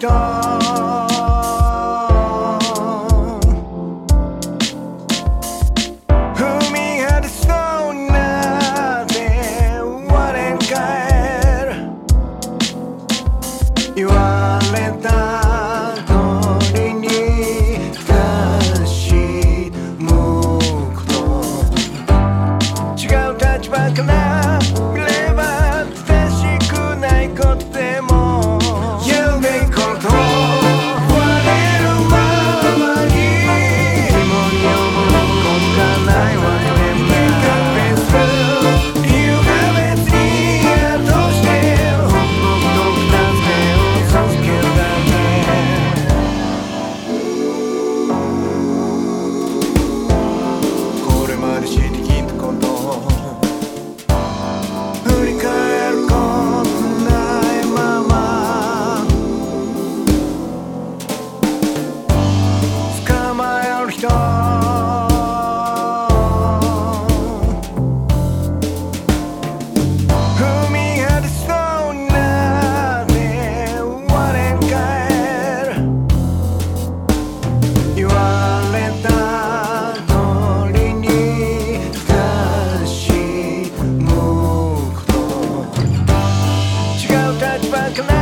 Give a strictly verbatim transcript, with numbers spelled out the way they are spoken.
人踏み外しそうになって我に返る言われた通りに正し向くと違う立場から見れば正しくないことでも言うべきことを割れるままに疑問に思うことがないわね明確する理由が別にあるとして本国と二つ目を授けるだけこれまでしてきたことを振り返ることないまま捕まえる人踏み外しそうになって我に返る言われた通りに正し向くと違う立場から